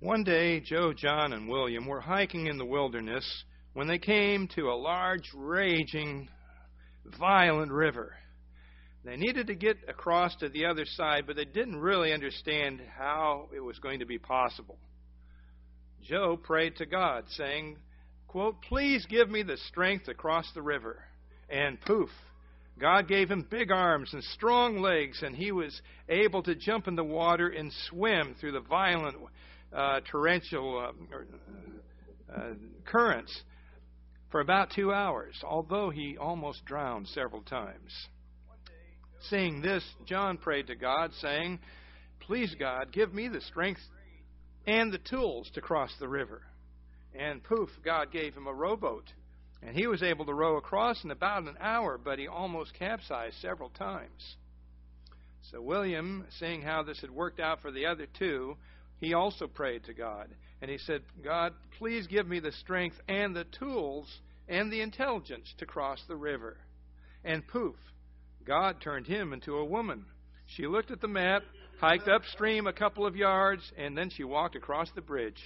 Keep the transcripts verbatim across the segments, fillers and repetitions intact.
One day, Joe, John, and William were hiking in the wilderness when they came to a large, raging, violent river. They needed to get across to the other side, but they didn't really understand how it was going to be possible. Joe prayed to God, saying, quote, "Please give me the strength to cross the river." And poof, God gave him big arms and strong legs, and he was able to jump in the water and swim through the violent uh, torrential uh, uh, currents for about two hours, although he almost drowned several times. Seeing this, John prayed to God, saying, "Please, God, give me the strength and the tools to cross the river." And poof, God gave him a rowboat, and he was able to row across in about an hour, but he almost capsized several times. So William, seeing how this had worked out for the other two, he also prayed to God, and he said, "God, please give me the strength and the tools and the intelligence to cross the river." And poof, God turned him into a woman. She looked at the map, hiked upstream a couple of yards, and then she walked across the bridge.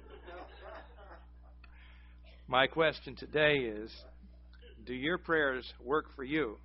My question today is, do your prayers work for you?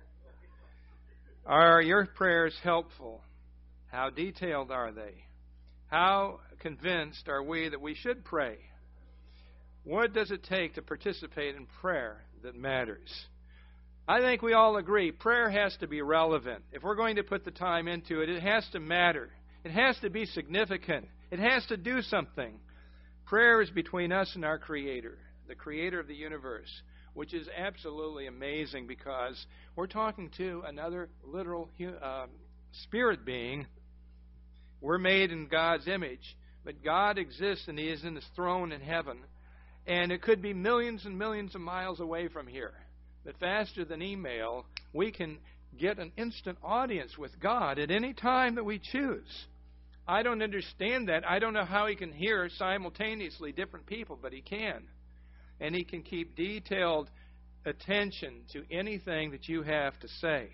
Are your prayers helpful? How detailed are they? How convinced are we that we should pray? What does it take to participate in prayer that matters? I think we all agree prayer has to be relevant. If we're going to put the time into it, it has to matter. It has to be significant. It has to do something. Prayer is between us and our Creator, the Creator of the universe, which is absolutely amazing because we're talking to another literal uh, spirit being. We're made in God's image, but God exists and He is in His throne in heaven. And it could be millions and millions of miles away from here. But faster than email, we can get an instant audience with God at any time that we choose. I don't understand that. I don't know how He can hear simultaneously different people, but He can. And He can keep detailed attention to anything that you have to say.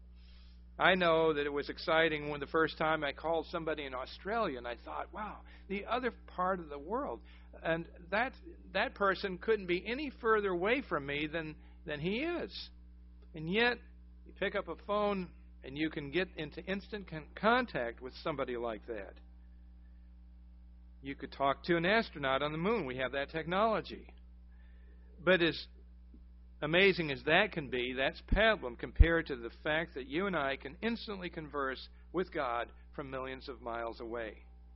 I know that it was exciting when the first time I called somebody in Australia, and I thought, wow, the other part of the world. And that that person couldn't be any further away from me than, than he is. And yet, you pick up a phone and you can get into instant con- contact with somebody like that. You could talk to an astronaut on the moon. We have that technology. But as amazing as that can be, that's pablum compared to the fact that you and I can instantly converse with God from millions of miles away.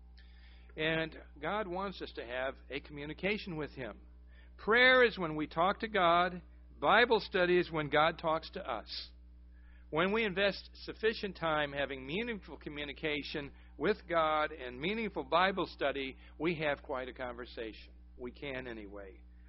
And God wants us to have a communication with Him. Prayer is when we talk to God. Bible study is when God talks to us. When we invest sufficient time having meaningful communication with God and meaningful Bible study, we have quite a conversation. We can anyway.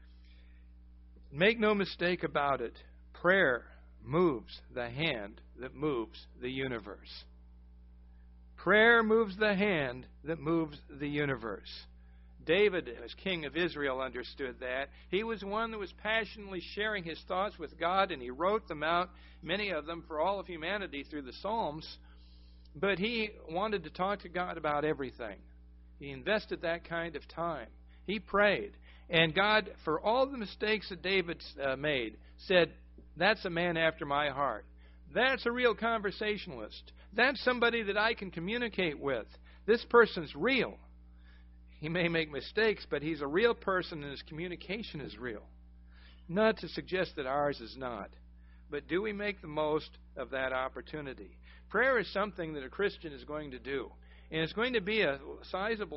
Make no mistake about it, prayer moves the hand that moves the universe. Prayer moves the hand that moves the universe. David, as king of Israel, understood that. He was one that was passionately sharing his thoughts with God, and he wrote them out, many of them, for all of humanity through the Psalms. But he wanted to talk to God about everything. He invested that kind of time. He prayed. And God, for all the mistakes that David uh, made, said, "That's a man after my heart. That's a real conversationalist. That's somebody that I can communicate with. This person's real. He may make mistakes, but he's a real person and his communication is real." Not to suggest that ours is not. But do we make the most of that opportunity? Prayer is something that a Christian is going to do. And it's going to be a sizable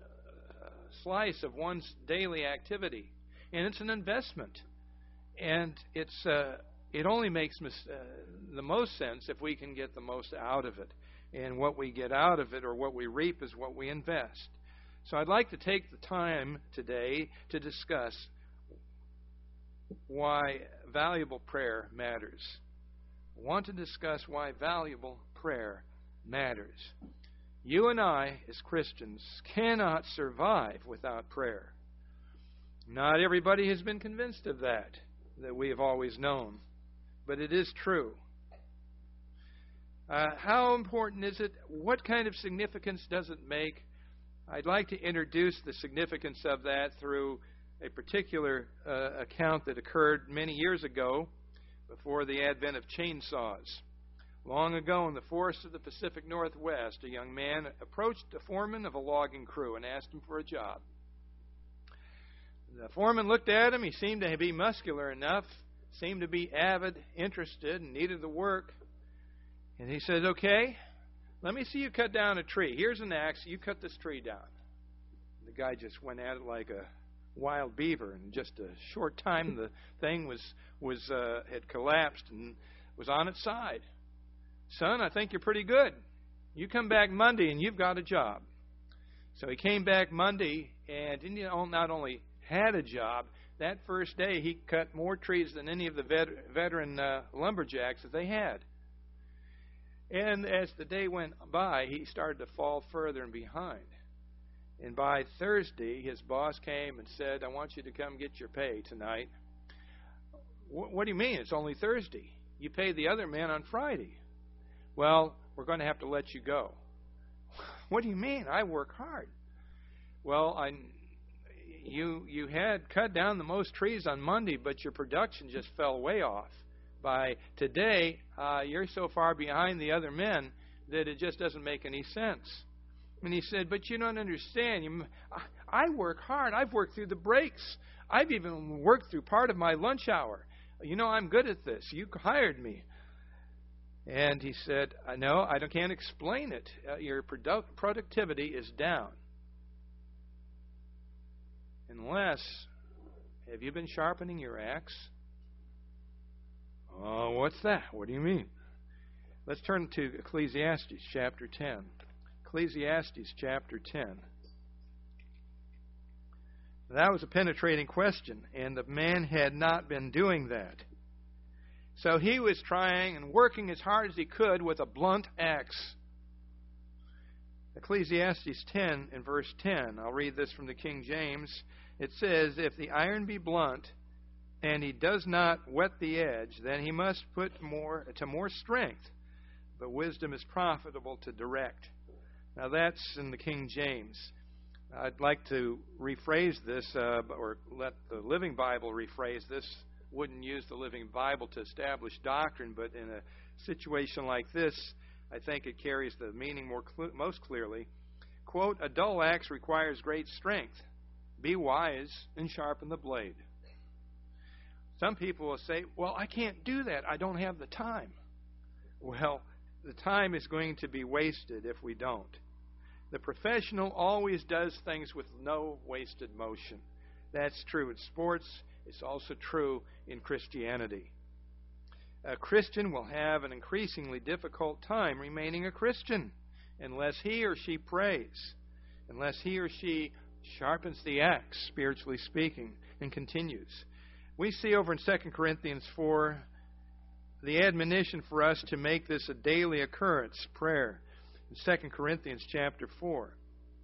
slice of one's daily activity. And it's an investment. And it's uh, it only makes mis- uh, the most sense if we can get the most out of it. And what we get out of it, or what we reap, is what we invest. So I'd like to take the time today to discuss why valuable prayer matters. I want to discuss why valuable prayer matters. You and I, as Christians, cannot survive without prayer. Not everybody has been convinced of that, that we have always known. But it is true. Uh, how important is it? What kind of significance does it make I'd like to introduce the significance of that through a particular uh, account that occurred many years ago before the advent of chainsaws. Long ago in the forests of the Pacific Northwest, a young man approached a foreman of a logging crew and asked him for a job. The foreman looked at him. He seemed to be muscular enough, seemed to be avid, interested, and needed the work. And he said, "Okay, let me see you cut down a tree. Here's an axe. You cut this tree down." The guy just went at it like a wild beaver. In just a short time, the thing was was uh, had collapsed and was on its side. "Son, I think you're pretty good. You come back Monday and you've got a job." So he came back Monday and you know, not only had a job, that first day he cut more trees than any of the vet- veteran uh, lumberjacks that they had. And as the day went by, he started to fall further and behind. And by Thursday, his boss came and said, "I want you to come get your pay tonight." "What do you mean? It's only Thursday. You pay the other man on Friday." "Well, we're going to have to let you go." "What do you mean? I work hard." "Well, I, you you had cut down the most trees on Monday, but your production just fell way off. By today, uh, you're so far behind the other men that it just doesn't make any sense." And he said, "But you don't understand. You, I work hard. I've worked through the breaks. I've even worked through part of my lunch hour. You know, I'm good at this. You hired me." And he said, "No, I can't explain it. Uh, your produ- productivity is down. Unless, have you been sharpening your axe?" "Oh, what's that? What do you mean?" Let's turn to Ecclesiastes chapter ten. Ecclesiastes chapter ten. That was a penetrating question, and the man had not been doing that. So he was trying and working as hard as he could with a blunt axe. Ecclesiastes ten and verse ten. I'll read this from the King James. It says, "If the iron be blunt, and he does not whet the edge, then he must put more to more strength. But wisdom is profitable to direct." Now that's in the King James. I'd like to rephrase this, uh, or let the Living Bible rephrase this. Wouldn't use the Living Bible to establish doctrine, but in a situation like this, I think it carries the meaning more cl- most clearly. Quote, "A dull axe requires great strength. Be wise and sharpen the blade." Some people will say, "Well, I can't do that. I don't have the time." Well, the time is going to be wasted if we don't. The professional always does things with no wasted motion. That's true in sports. It's also true in Christianity. A Christian will have an increasingly difficult time remaining a Christian unless he or she prays, unless he or she sharpens the axe, spiritually speaking, and continues. We see over in Second Corinthians four the admonition for us to make this a daily occurrence, prayer. In Second Corinthians chapter four.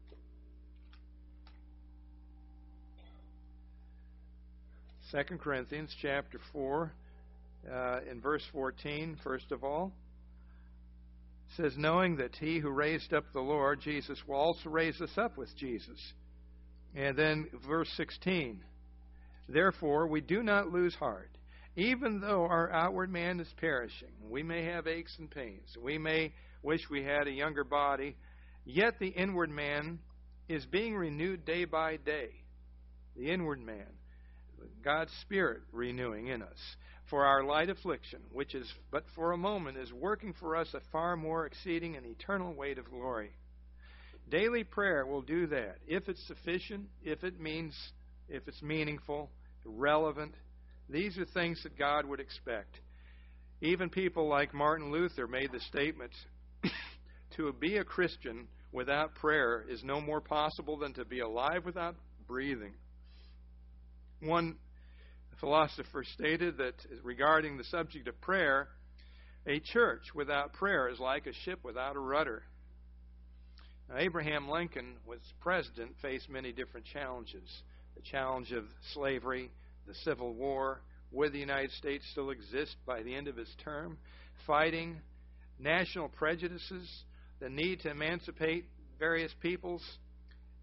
Second Corinthians chapter four, uh, in verse fourteen, first of all, says, "Knowing that he who raised up the Lord Jesus will also raise us up with Jesus." And then verse sixteen, "Therefore we do not lose heart. Even though our outward man is perishing, we may have aches and pains, we may wish we had a younger body, yet the inward man is being renewed day by day." The inward man, God's Spirit renewing in us. "For our light affliction, which is but for a moment, is working for us a far more exceeding and eternal weight of glory." Daily prayer will do that. If it's sufficient, if it means, if it's meaningful, relevant, these are things that God would expect. Even people like Martin Luther made the statement, to be a Christian without prayer is no more possible than to be alive without breathing. One philosopher stated that regarding the subject of prayer, a church without prayer is like a ship without a rudder. Now, Abraham Lincoln was president, faced many different challenges. The challenge of slavery, the Civil War, would the United States still exist by the end of his term, fighting national prejudices, the need to emancipate various peoples,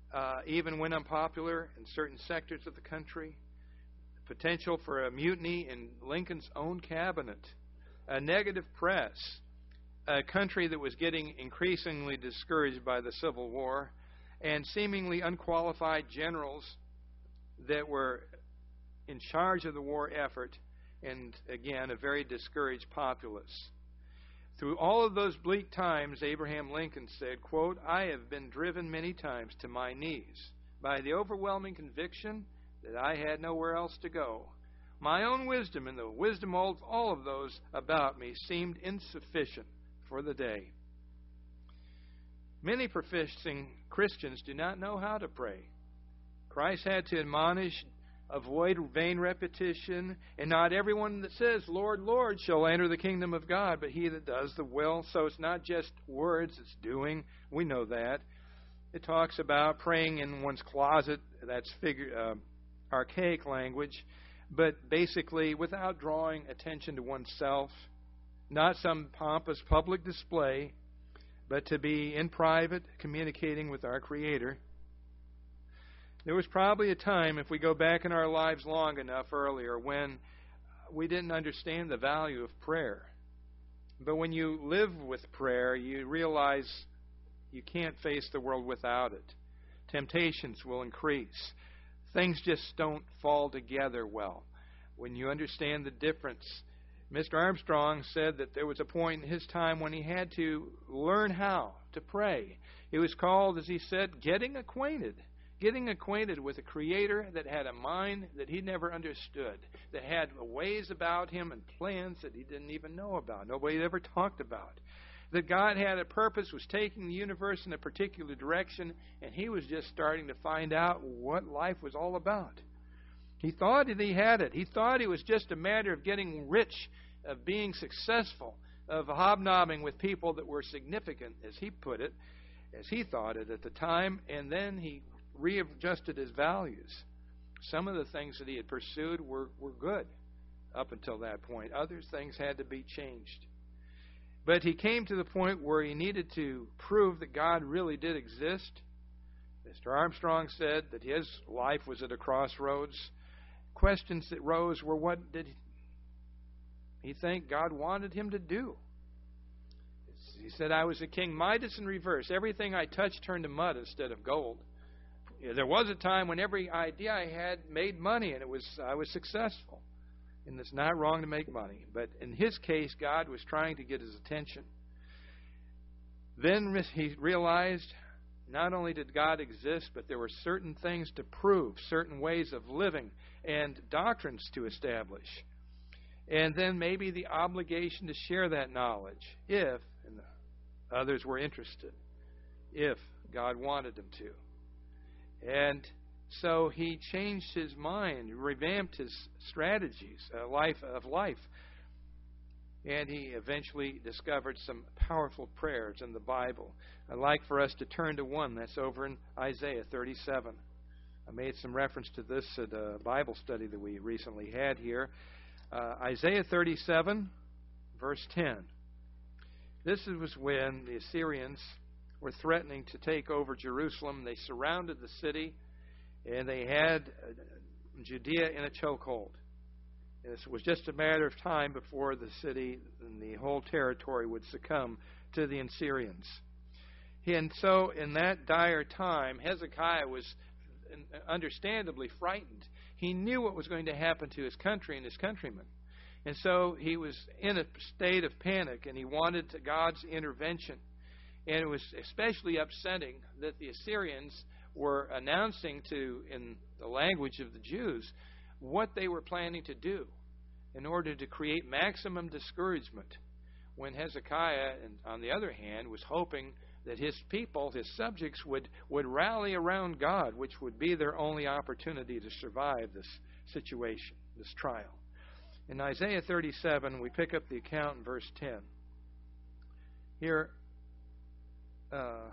uh, even when unpopular in certain sectors of the country, potential for a mutiny in Lincoln's own cabinet, a negative press, a country that was getting increasingly discouraged by the Civil War, and seemingly unqualified generals that were in charge of the war effort, and again, a very discouraged populace. Through all of those bleak times, Abraham Lincoln said, quote, "I have been driven many times to my knees by the overwhelming conviction that I had nowhere else to go. My own wisdom and the wisdom of all of those about me seemed insufficient for the day." Many professing Christians do not know how to pray. Christ had to admonish, avoid vain repetition, and not everyone that says, "Lord, Lord," shall enter the kingdom of God, but he that does the will. So it's not just words, it's doing. We know that. It talks about praying in one's closet. That's figure, uh, archaic language, but basically without drawing attention to oneself, not some pompous public display, but to be in private, communicating with our Creator. There was probably a time, if we go back in our lives long enough earlier, when we didn't understand the value of prayer. But when you live with prayer, you realize you can't face the world without it. Temptations will increase. Things just don't fall together well. When you understand the difference, Mister Armstrong said that there was a point in his time when he had to learn how to pray. It was called, as he said, getting acquainted. Getting acquainted with a Creator that had a mind that he never understood, that had ways about him and plans that he didn't even know about, nobody ever talked about. That God had a purpose, was taking the universe in a particular direction, and he was just starting to find out what life was all about. He thought that he had it. He thought it was just a matter of getting rich, of being successful, of hobnobbing with people that were significant, as he put it, as he thought it at the time, and then he readjusted his values. Some of the things that he had pursued were, were good up until that point. Other things had to be changed. But he came to the point where he needed to prove that God really did exist. Mister Armstrong said that his life was at a crossroads. Questions that rose were, what did he think God wanted him to do? He said, "I was a King Midas in reverse. Everything I touched turned to mud instead of gold. There was a time when every idea I had made money, and it was I was successful. And it's not wrong to make money. But in his case, God was trying to get his attention. Then he realized not only did God exist, but there were certain things to prove, certain ways of living, and doctrines to establish. And then maybe the obligation to share that knowledge, if and others were interested, if God wanted them to. And so he changed his mind, revamped his strategies, uh, life of life. And he eventually discovered some powerful prayers in the Bible. I'd like for us to turn to one that's over in Isaiah thirty-seven. I made some reference to this at a Bible study that we recently had here. Uh, Isaiah thirty-seven, verse ten. This was when the Assyrians were threatening to take over Jerusalem. They surrounded the city, and they had Judea in a chokehold. It was just a matter of time before the city and the whole territory would succumb to the Assyrians. And so in that dire time, Hezekiah was understandably frightened. He knew what was going to happen to his country and his countrymen. And so he was in a state of panic, and he wanted God's intervention. And it was especially upsetting that the Assyrians were announcing to, in the language of the Jews, what they were planning to do in order to create maximum discouragement, when Hezekiah, on the other hand, was hoping that his people, his subjects, would, would rally around God, which would be their only opportunity to survive this situation, this trial. In Isaiah thirty-seven, we pick up the account in verse ten. Here, uh,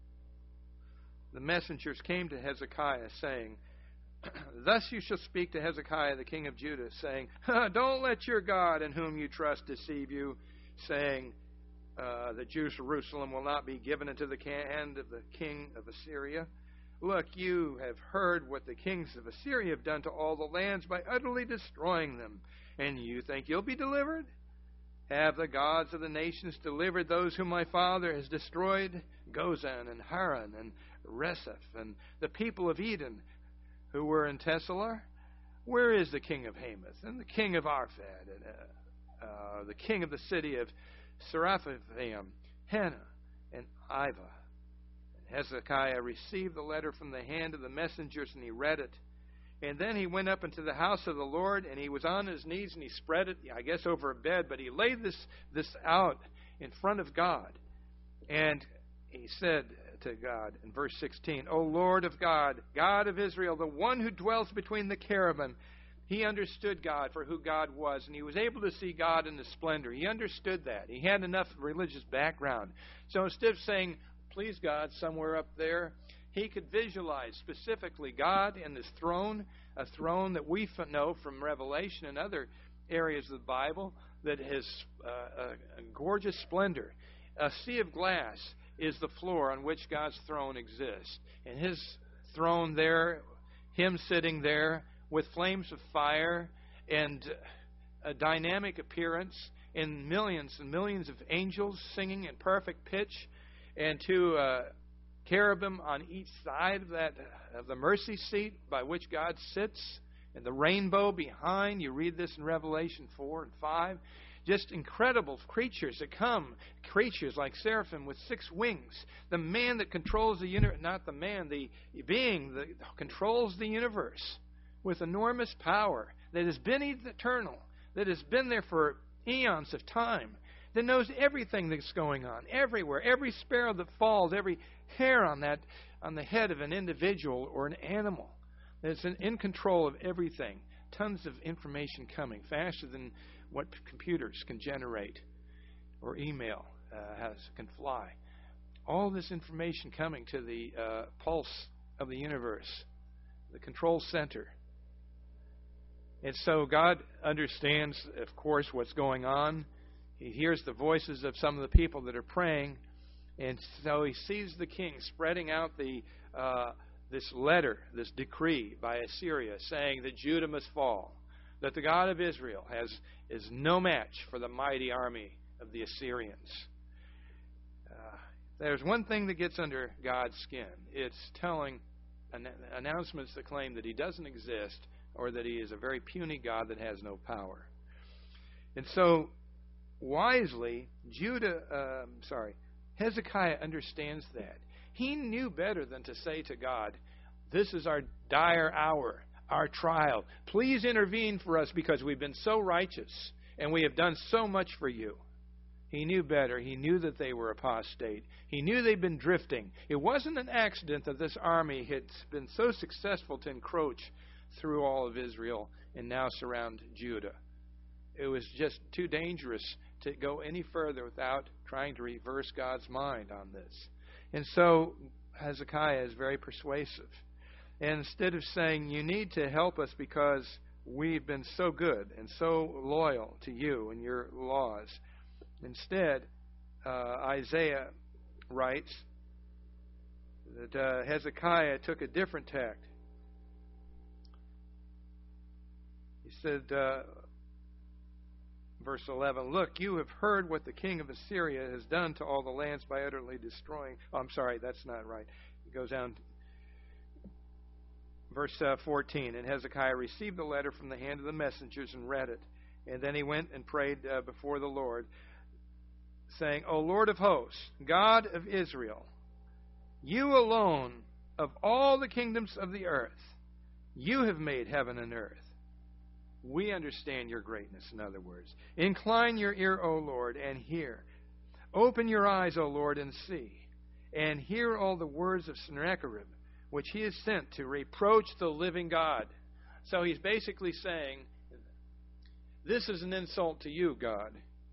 the messengers came to Hezekiah, saying, "Thus you shall speak to Hezekiah, the king of Judah, saying, Don't let your God in whom you trust deceive you, saying uh, that Jerusalem will not be given into the hand of the king of Assyria. Look, you have heard what the kings of Assyria have done to all the lands by utterly destroying them. And you think you'll be delivered? Have the gods of the nations delivered those whom my father has destroyed? Gozan and Haran and Reseph and the people of Eden who were in Tessalar? Where is the king of Hamath and the king of Arphad and uh, uh, the king of the city of Seraphaim, Hena and Iva? And Hezekiah received the letter from the hand of the messengers, and he read it. And then he went up into the house of the Lord, and he was on his knees, and he spread it, I guess, over a bed, but he laid this, this out in front of God. And he said to God in verse sixteen, O Lord of God, God of Israel, the one who dwells between the cherubim. He understood God for who God was, and he was able to see God in His splendor. He understood that. He had enough religious background. So instead of saying, please God, somewhere up there, he could visualize specifically God in His throne, a throne that we know from Revelation and other areas of the Bible that has uh, a, a gorgeous splendor. A sea of glass is the floor on which God's throne exists. And His throne there, Him sitting there with flames of fire and a dynamic appearance, and millions and millions of angels singing in perfect pitch, and to uh, cherubim on each side of that of the mercy seat by which God sits, and the rainbow behind. You read this in Revelation four and five. Just incredible creatures that come, creatures like seraphim with six wings. The man that controls the universe, not the man, the being that controls the universe with enormous power, that has been eternal, that has been there for eons of time, that knows everything that's going on, everywhere, every sparrow that falls, every hair on that on the head of an individual or an animal, that's in, in control of everything. Tons of information coming, faster than what computers can generate or email uh, has can fly. All this information coming to the uh, pulse of the universe, the control center. And so God understands, of course, what's going on. He hears the voices of some of the people that are praying, and so he sees the king spreading out the uh, this letter, this decree by Assyria, saying that Judah must fall, that the God of Israel has is no match for the mighty army of the Assyrians. Uh, there's one thing that gets under God's skin. It's telling an- announcements that claim that He doesn't exist, or that He is a very puny God that has no power. And so, wisely, Judah, uh, sorry, Hezekiah understands that. He knew better than to say to God, this is our dire hour, our trial. Please intervene for us because we've been so righteous and we have done so much for you. He knew better. He knew that they were apostate. He knew they'd been drifting. It wasn't an accident that this army had been so successful to encroach through all of Israel and now surround Judah. It was just too dangerous to go any further without trying to reverse God's mind on this. And so Hezekiah is very persuasive. And instead of saying, you need to help us because we've been so good and so loyal to you and your laws, instead, uh, Isaiah writes that uh, Hezekiah took a different tact. He said, uh, verse eleven, look, you have heard what the king of Assyria has done to all the lands by utterly destroying. Oh, I'm sorry, that's not right. It goes down. Verse uh, fourteen, and Hezekiah received the letter from the hand of the messengers and read it. And then he went and prayed uh, before the Lord, saying, O Lord of hosts, God of Israel, you alone of all the kingdoms of the earth, you have made heaven and earth. We understand your greatness, in other words. Incline your ear, O Lord, and hear. Open your eyes, O Lord, and see. And hear all the words of Sennacherib, which he has sent to reproach the living God. So he's basically saying, this is an insult to you, God.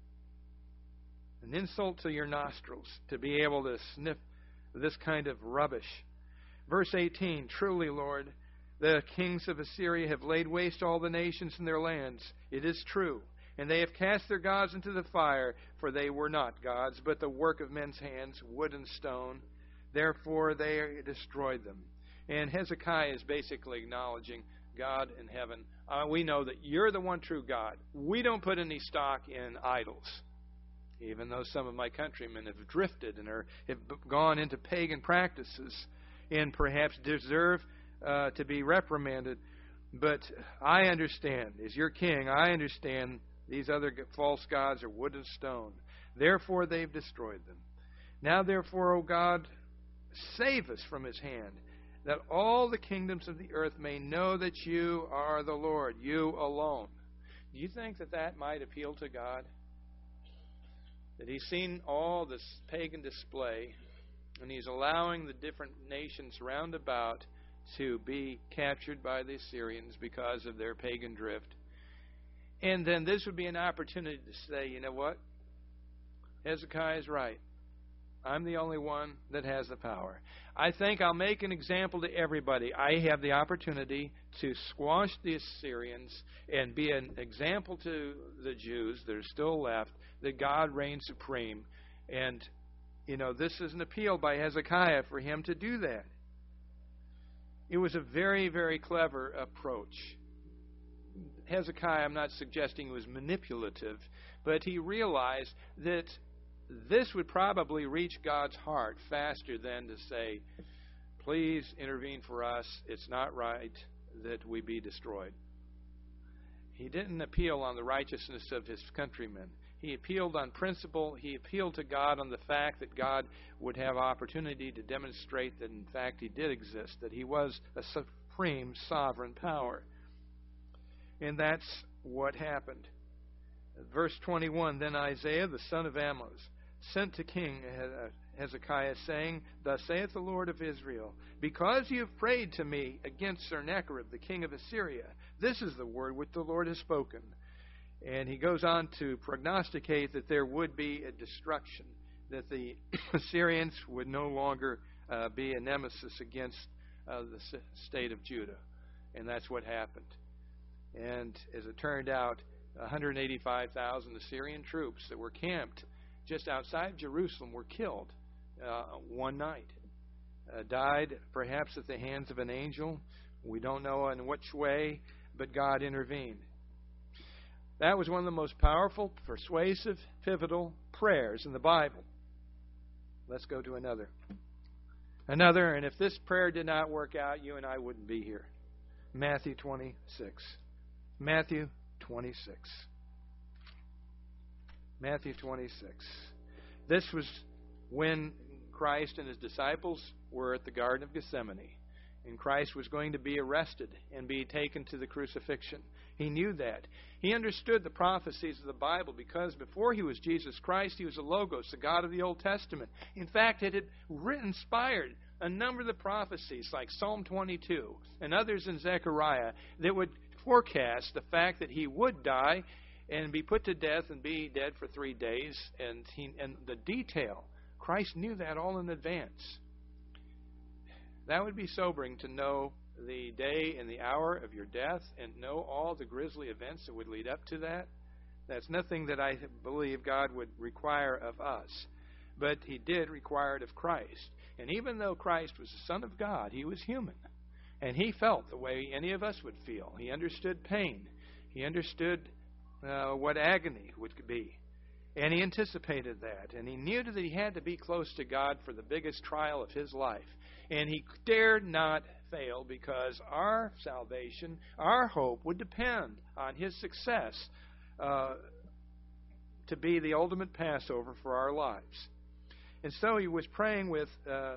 An insult to your nostrils, to be able to sniff this kind of rubbish. Verse eighteen, truly, Lord, the kings of Assyria have laid waste all the nations in their lands. It is true. And they have cast their gods into the fire, for they were not gods, but the work of men's hands, wood and stone. Therefore they destroyed them. And Hezekiah is basically acknowledging, God in heaven, uh, we know that you're the one true God. We don't put any stock in idols, even though some of my countrymen have drifted and are, have gone into pagan practices and perhaps deserve uh, to be reprimanded. But I understand, as your king, I understand these other false gods are wood and stone. Therefore they've destroyed them. Now therefore, O God, save us from his hand, that all the kingdoms of the earth may know that you are the Lord, you alone. Do you think that that might appeal to God? That he's seen all this pagan display, and he's allowing the different nations round about to be captured by the Assyrians because of their pagan drift. And then this would be an opportunity to say, you know what? Hezekiah is right. I'm the only one that has the power. I think I'll make an example to everybody. I have the opportunity to squash the Assyrians and be an example to the Jews that are still left that God reigns supreme. And, you know, this is an appeal by Hezekiah for him to do that. It was a very, very clever approach. Hezekiah, I'm not suggesting he was manipulative, but he realized that this would probably reach God's heart faster than to say, please intervene for us. It's not right that we be destroyed. He didn't appeal on the righteousness of his countrymen. He appealed on principle. He appealed to God on the fact that God would have opportunity to demonstrate that, in fact, he did exist, that he was a supreme sovereign power. And that's what happened. Verse twenty-one, then Isaiah, the son of Amoz, sent to King Hezekiah, saying, thus saith the Lord of Israel, because you have prayed to me against Sennacherib, the king of Assyria, this is the word which the Lord has spoken. And he goes on to prognosticate that there would be a destruction, that the Assyrians would no longer uh, be a nemesis against uh, the state of Judah. And that's what happened. And as it turned out, one hundred eighty-five thousand Assyrian troops that were camped just outside Jerusalem were killed uh, one night. Uh, died perhaps at the hands of an angel. We don't know in which way, but God intervened. That was one of the most powerful, persuasive, pivotal prayers in the Bible. Let's go to another. Another, and if this prayer did not work out, you and I wouldn't be here. Matthew twenty-six. Matthew twenty-six. Matthew twenty-six. This was when Christ and his disciples were at the Garden of Gethsemane. And Christ was going to be arrested and be taken to the crucifixion. He knew that. He understood the prophecies of the Bible because before he was Jesus Christ, he was the Logos, the God of the Old Testament. In fact, it had written, inspired a number of the prophecies like Psalm twenty-two and others in Zechariah that would forecast the fact that he would die and be put to death and be dead for three days. And, he, and the detail, Christ knew that all in advance. That would be sobering to know the day and the hour of your death and know all the grisly events that would lead up to that. That's nothing that I believe God would require of us. But he did require it of Christ. And even though Christ was the Son of God, he was human. And he felt the way any of us would feel. He understood pain. He understood uh, what agony would be. And he anticipated that. And he knew that he had to be close to God for the biggest trial of his life. And he dared not fail because our salvation, our hope, would depend on his success uh, to be the ultimate Passover for our lives. And so he was praying with uh,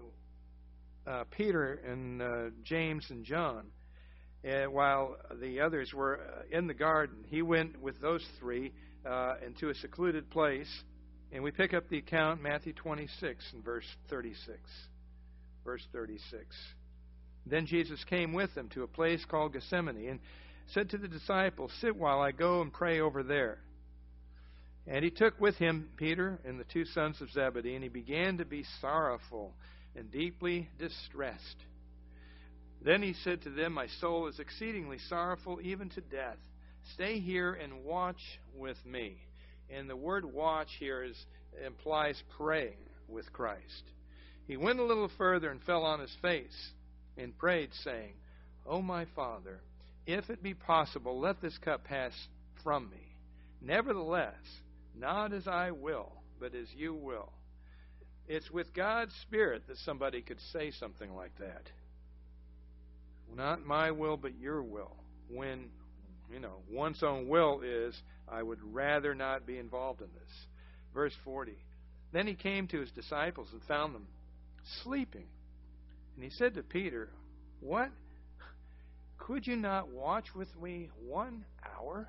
uh, Peter and uh, James and John. And while the others were in the garden, he went with those three uh, into a secluded place. And we pick up the account, Matthew twenty-six and verse thirty-six. Verse thirty-six. Then Jesus came with them to a place called Gethsemane and said to the disciples, sit while I go and pray over there. And he took with him Peter and the two sons of Zebedee, and he began to be sorrowful and deeply distressed. Then he said to them, my soul is exceedingly sorrowful, even to death. Stay here and watch with me. And the word watch here is, implies praying with Christ. He went a little further and fell on his face and prayed, saying, O my Father, if it be possible, let this cup pass from me. Nevertheless, not as I will, but as you will. It's with God's Spirit that somebody could say something like that. Not my will, but your will. When, you know, one's own will is, I would rather not be involved in this. Verse forty. Then he came to his disciples and found them sleeping. And he said to Peter, What? Could you not watch with me one hour?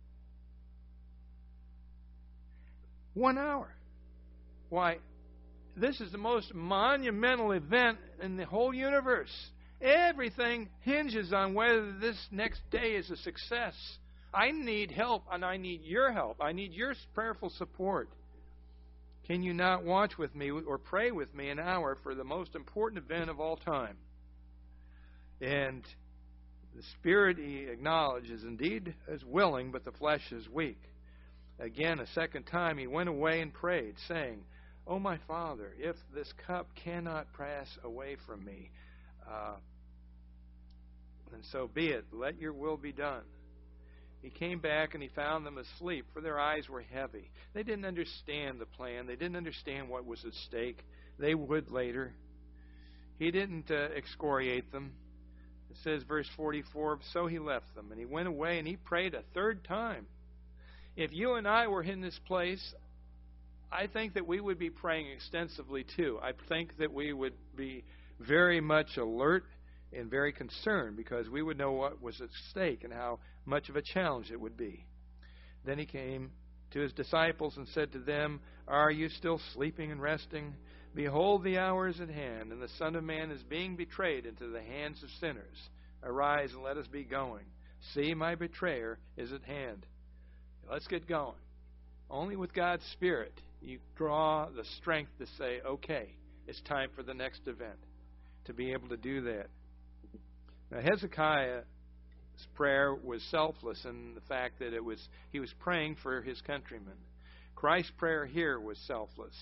One hour. Why, this is the most monumental event in the whole universe. Everything hinges on whether this next day is a success. I need help, and I need your help. I need your prayerful support. Can you not watch with me or pray with me an hour for the most important event of all time? And the Spirit, he acknowledges, indeed is willing, but the flesh is weak. Again, a second time, he went away and prayed, saying, O my Father, if this cup cannot pass away from me, uh, then so be it. Let your will be done. He came back and he found them asleep, for their eyes were heavy. They didn't understand the plan. They didn't understand what was at stake. They would later. He didn't uh, excoriate them. It says, verse forty-four, so he left them, and he went away and he prayed a third time. If you and I were in this place, I think that we would be praying extensively too. I think that we would be very much alert and very concerned, because we would know what was at stake and how much of a challenge it would be. Then he came to his disciples and said to them, Are you still sleeping and resting? Behold, the hour is at hand, and the Son of Man is being betrayed into the hands of sinners. Arise and let us be going. See, my betrayer is at hand. Let's get going. Only with God's Spirit you draw the strength to say, okay, it's time for the next event, to be able to do that. Now, Hezekiah's prayer was selfless in the fact that it was he was praying for his countrymen. Christ's prayer here was selfless.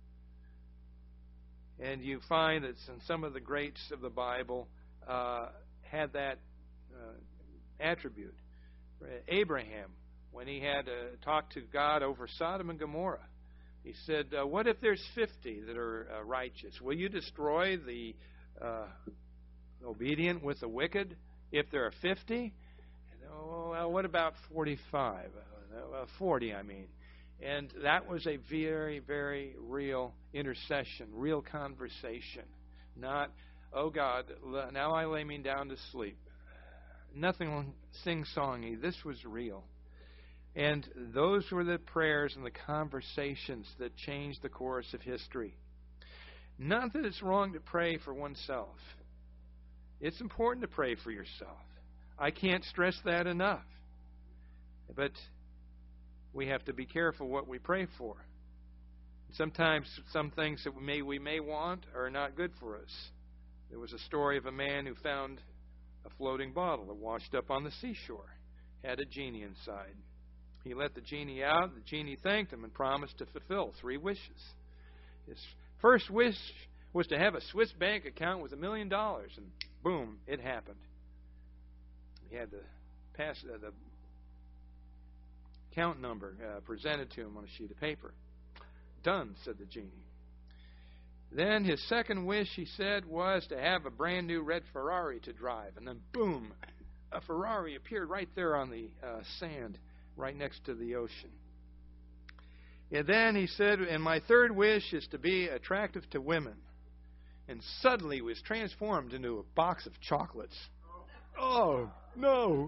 And you find that some of the greats of the Bible uh, had that uh, attribute. Abraham, when he had to talk to God over Sodom and Gomorrah, he said, uh, what if there's fifty that are uh, righteous? Will you destroy the uh, obedient with the wicked if there are fifty? And, oh, well, what about forty-five? Uh, forty, I mean. And that was a very, very real intercession, real conversation. Not, oh God, now I lay me down to sleep. Nothing sing-songy. This was real. And those were the prayers and the conversations that changed the course of history. Not that it's wrong to pray for oneself. It's important to pray for yourself. I can't stress that enough. But we have to be careful what we pray for. Sometimes some things that we may, we may want are not good for us. There was a story of a man who found a floating bottle that washed up on the seashore, had a genie inside. He let the genie out. The genie thanked him and promised to fulfill three wishes. His first wish was to have a Swiss bank account with a million dollars, and boom, it happened. He had the pass uh, the account number uh, presented to him on a sheet of paper. Done, said the genie. Then his second wish, he said, was to have a brand new red Ferrari to drive. And then, boom, a Ferrari appeared right there on the uh, sand, right next to the ocean. And then he said, and my third wish is to be attractive to women. And suddenly he was transformed into a box of chocolates. Oh, no.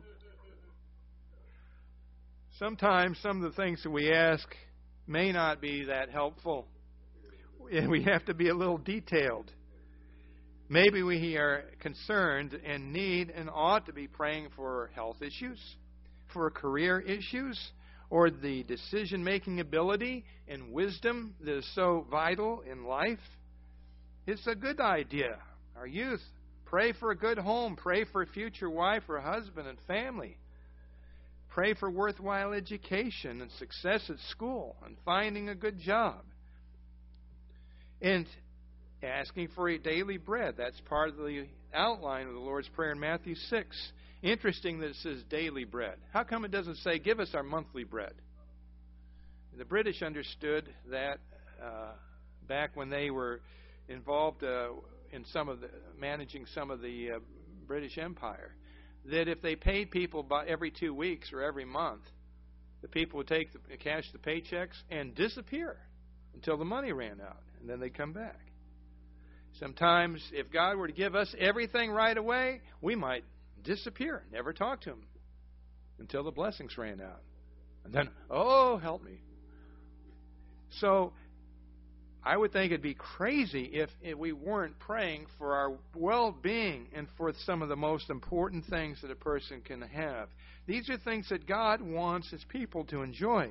Sometimes some of the things that we ask may not be that helpful. We have to be a little detailed. Maybe we are concerned and need and ought to be praying for health issues, for career issues, or the decision-making ability and wisdom that is so vital in life. It's a good idea. Our youth, pray for a good home. Pray for a future wife or husband and family. Pray for worthwhile education and success at school and finding a good job. And asking for a daily bread. That's part of the outline of the Lord's Prayer in Matthew six. Interesting that it says daily bread. How come it doesn't say, give us our monthly bread? The British understood that uh, back when they were involved uh, in some of the managing some of the uh, British Empire, that if they paid people by every two weeks or every month, the people would take the, cash the paychecks and disappear until the money ran out, and then they'd come back. Sometimes, if God were to give us everything right away, we might disappear, never talk to Him until the blessings ran out. And then, oh, help me. So, I would think it'd be crazy if, if we weren't praying for our well-being and for some of the most important things that a person can have. These are things that God wants His people to enjoy.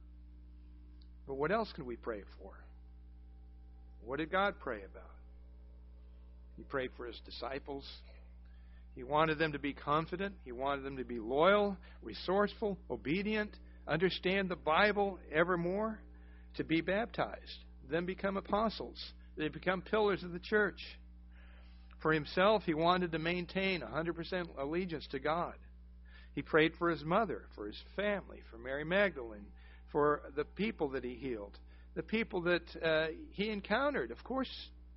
But what else can we pray for? What did God pray about? He prayed for His disciples. He wanted them to be confident. He wanted them to be loyal, resourceful, obedient, understand the Bible ever more, to be baptized, then become apostles. They become pillars of the church. For Himself, He wanted to maintain one hundred percent allegiance to God. He prayed for His mother, for His family, for Mary Magdalene, for the people that He healed, the people that uh, He encountered, of course.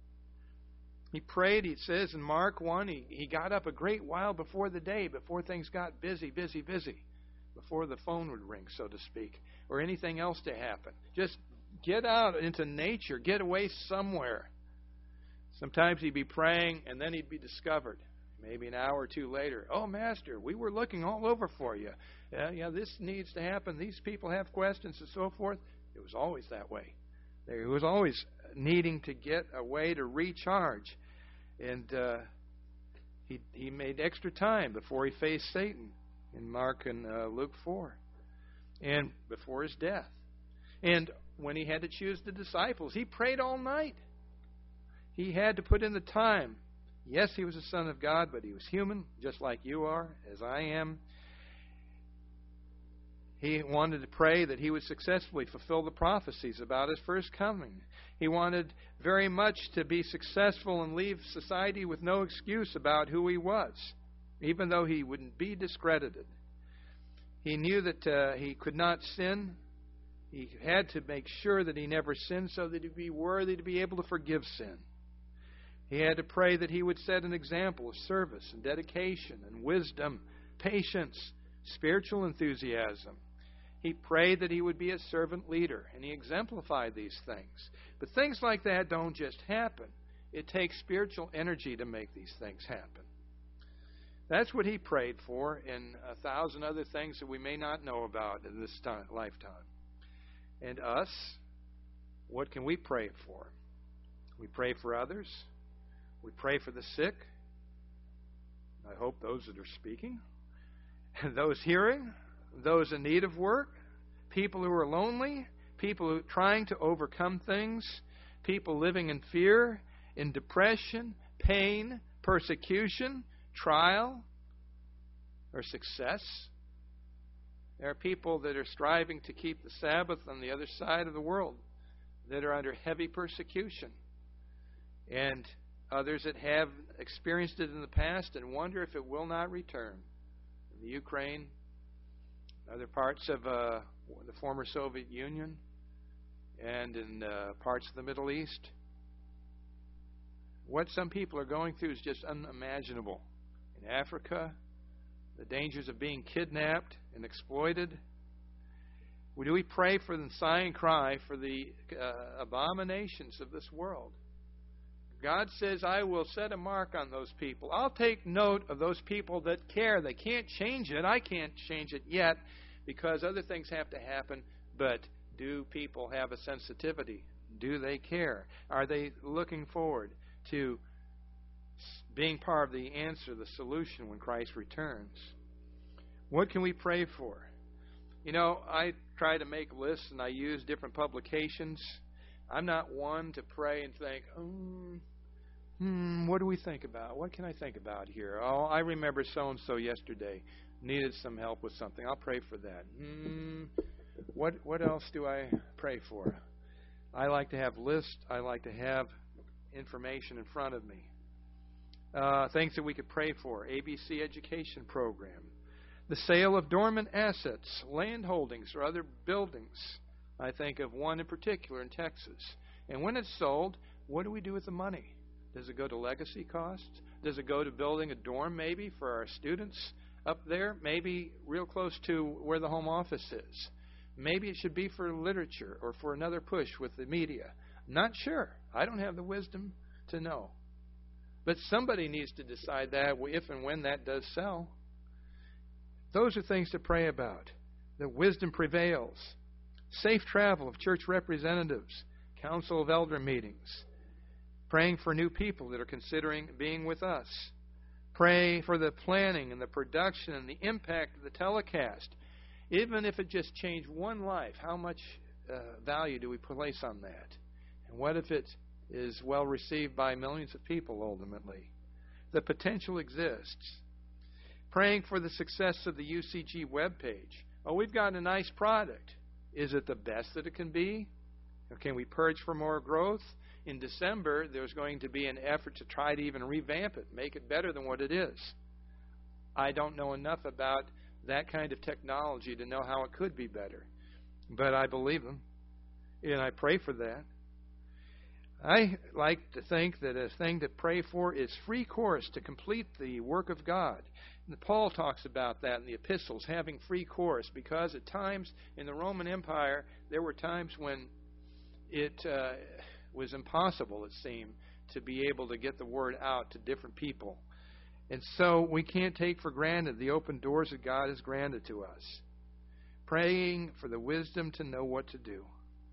He prayed, it says in Mark one, he, he got up a great while before the day, before things got busy, busy, busy, before the phone would ring, so to speak, or anything else to happen. Just get out into nature, get away somewhere. Sometimes he'd be praying, and then he'd be discovered. Maybe an hour or two later, oh, Master, we were looking all over for you. Yeah, yeah, this needs to happen. These people have questions and so forth. It was always that way. He was always needing to get a way to recharge. And uh, he he made extra time before he faced Satan in Mark and uh, Luke four, and before his death. And when he had to choose the disciples, he prayed all night. He had to put in the time. Yes, he was the Son of God, but he was human, just like you are, as I am. He wanted to pray that he would successfully fulfill the prophecies about his first coming. He wanted very much to be successful and leave society with no excuse about who he was, even though he wouldn't be discredited. He knew that uh, he could not sin. He had to make sure that he never sinned so that he'd be worthy to be able to forgive sin. He had to pray that he would set an example of service and dedication and wisdom, patience, spiritual enthusiasm. He prayed that he would be a servant leader, and he exemplified these things. But things like that don't just happen. It takes spiritual energy to make these things happen. That's what he prayed for, and a thousand other things that we may not know about in this time, lifetime. And us, what can we pray for? We pray for others. We pray for the sick. I hope those that are speaking. Those hearing. Those in need of work. People who are lonely. People who are trying to overcome things. People living in fear, in depression, pain, persecution, trial, or success. There are people that are striving to keep the Sabbath on the other side of the world that are under heavy persecution. And others that have experienced it in the past and wonder if it will not return. In the Ukraine, other parts of uh, the former Soviet Union, and in uh, parts of the Middle East. What some people are going through is just unimaginable. In Africa, the dangers of being kidnapped and exploited. Do we pray for the sigh and cry for the uh, abominations of this world? God says, I will set a mark on those people. I'll take note of those people that care. They can't change it. I can't change it yet because other things have to happen. But do people have a sensitivity? Do they care? Are they looking forward to being part of the answer, the solution when Christ returns? What can we pray for? You know, I try to make lists and I use different publications. I'm not one to pray and think, oh, hmm, what do we think about? What can I think about here? Oh, I remember so-and-so yesterday needed some help with something. I'll pray for that. Hmm, what what else do I pray for? I like to have lists. I like to have information in front of me. Uh, things that we could pray for. A B C education program. The sale of dormant assets, land holdings, or other buildings. I think of one in particular in Texas. And when it's sold, what do we do with the money? Does it go to legacy costs? Does it go to building a dorm maybe for our students up there? Maybe real close to where the home office is. Maybe it should be for literature or for another push with the media. Not sure. I don't have the wisdom to know. But somebody needs to decide that if and when that does sell. Those are things to pray about. That wisdom prevails. Safe travel of church representatives. Council of elder meetings. Praying for new people that are considering being with us. Pray for the planning and the production and the impact of the telecast. Even if it just changed one life, how much uh, value do we place on that? And what if it is well received by millions of people ultimately? The potential exists. Praying for the success of the U C G webpage. Oh, we've got a nice product. Is it the best that it can be? Or can we purge for more growth? In December, there's going to be an effort to try to even revamp it, make it better than what it is. I don't know enough about that kind of technology to know how it could be better. But I believe them, and I pray for that. I like to think that a thing to pray for is free course to complete the work of God. And Paul talks about that in the epistles, having free course, because at times in the Roman Empire, there were times when it uh, was impossible, it seemed, to be able to get the word out to different people. And so we can't take for granted the open doors that God has granted to us. Praying for the wisdom to know what to do.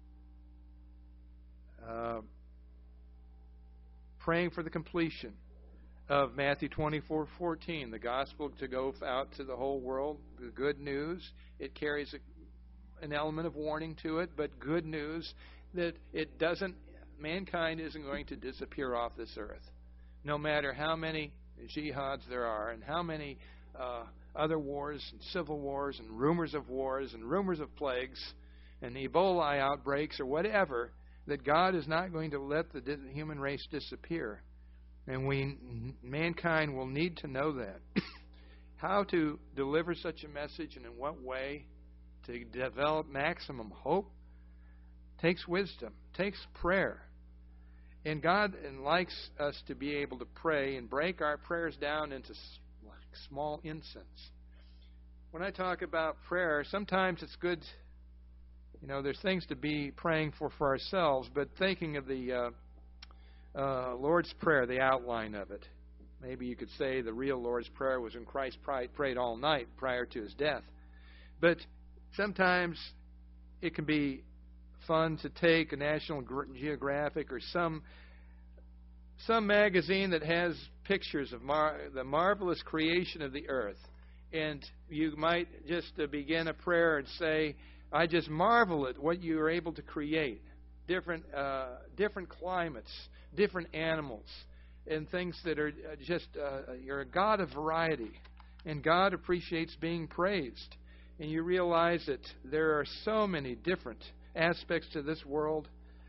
Uh, praying for the completion of Matthew twenty-four fourteen, the gospel to go out to the whole world, the good news. It carries a, an element of warning to it, but good news that it doesn't, mankind isn't going to disappear off this earth. No matter how many jihads there are and how many uh, other wars and civil wars and rumors of wars and rumors of plagues and Ebola outbreaks or whatever, that God is not going to let the human race disappear. And we, mankind will need to know that. How to deliver such a message and in what way to develop maximum hope takes wisdom, takes prayer. And God likes us to be able to pray and break our prayers down into small incense. When I talk about prayer, sometimes it's good, you know, there's things to be praying for for ourselves, but thinking of the uh, uh, Lord's Prayer, the outline of it. Maybe you could say the real Lord's Prayer was when Christ prayed all night prior to his death. But sometimes it can be fun to take a National Geographic or some some magazine that has pictures of mar- the marvelous creation of the earth, and you might just uh, begin a prayer and say, I just marvel at what you are able to create. Different uh, different climates, different animals, and things that are just, uh, you're a God of variety, and God appreciates being praised. And you realize that there are so many different aspects to this world,